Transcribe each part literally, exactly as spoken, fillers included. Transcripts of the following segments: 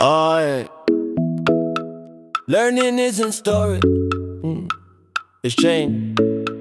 Oh, yeah. Learning isn't storage, mm. it's change.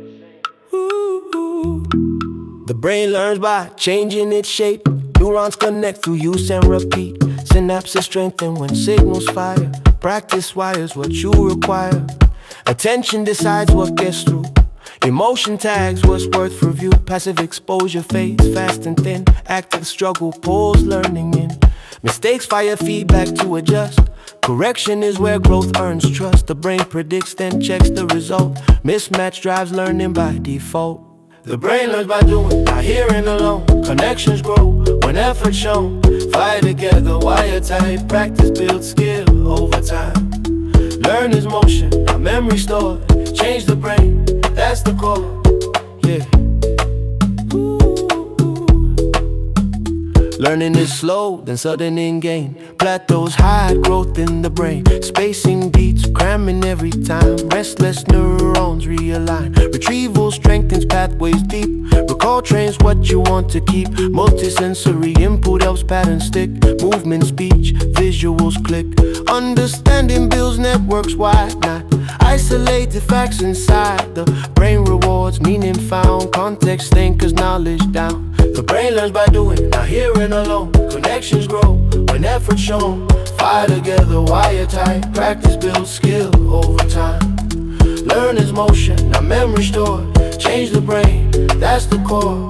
Ooh. The brain learns by changing its shape. Neurons connect through use and repeat. Synapses strengthen when signals fire. Practice wires what you require. Attention decides what gets through. Emotion tags what's worth review. Passive exposure fades fast and thin. Active struggle pulls learning in. Mistakes fire feedback to adjust. Correction is where growth earns trust. The brain predicts then checks the result. Mismatch drives learning by default. The brain learns by doing, not hearing alone. Connections grow when effort shown. Fly together, wire tight. Practice builds skill over time. Learn is motion, not memory stored. Change the brain, that's the core. Yeah. Learning is slow, then sudden in gain. Plateaus hide growth in the brain. Spacing beats, cramming every time. Restless neurons realign. Retrieval strengthens pathways deep. Recall trains what you want to keep. Multisensory input helps patterns stick. Movement, speech, visuals click. Understanding builds networks wide. Not isolated facts inside. The brain rewards meaning found. Context anchors knowledge down. The brain learns by doing, not hearing alone. Connections grow when effort shown. Fire together, wire tight. Practice builds skill over time. Learn is motion, not memory stored. Change the brain, that's the core.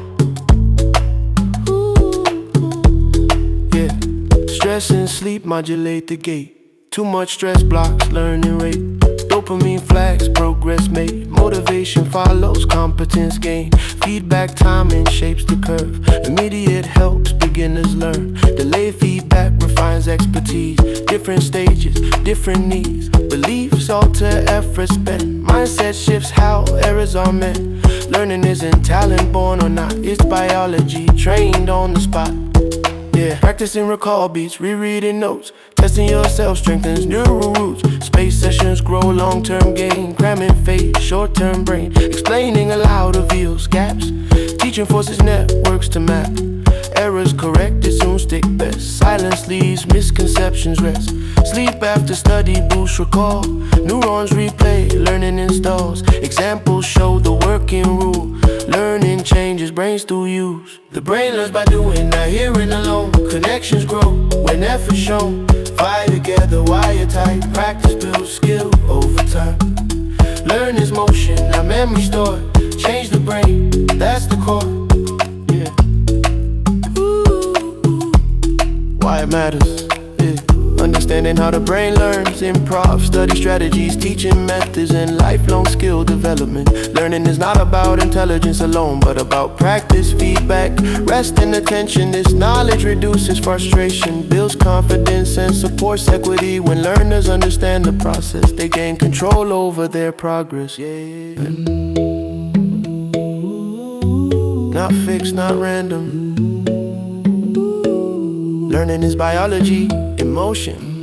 Yeah, stress and sleep modulate the gait. Too much stress blocks learning rate. Dopamine flags, progress made. Motivation follows, competence gain. Feedback timing shapes the curve. Immediate helps beginners learn. Delayed feedback refines expertise. Different stages, different needs. Beliefs alter effort spent. Mindset shifts how errors are met. Learning isn't talent born or not, it's biology trained on the spot. Yeah, practicing recall beats, rereading notes. Testing yourself strengthens neural roots. Space sessions grow long-term gain. Cramming faith, short-term brain. Explaining aloud reveals gaps. Teaching forces networks to map. Errors corrected soon stick best. Silence leaves misconceptions rest. Sleep after study boosts recall. Neurons replay, learning installs. Examples show the working rule. Learning changes brains through use. The brain learns by doing, not hearing alone. Connections grow when effort shown. Fire together, wire tight. Practice builds skill over time. Learn is motion, not memory stored. Change the brain, that's the core. Yeah. Why it matters, yeah. Understanding how the brain learns. Improv, study strategies, teaching methods, and lifelong skill development. Learning is not about intelligence alone, but about practice, feedback, rest and attention. This knowledge reduces frustration, builds confidence, and supports equity. When learners understand the process, they gain control over their progress. Yeah. Not fixed, not random. Learning is biology in motion.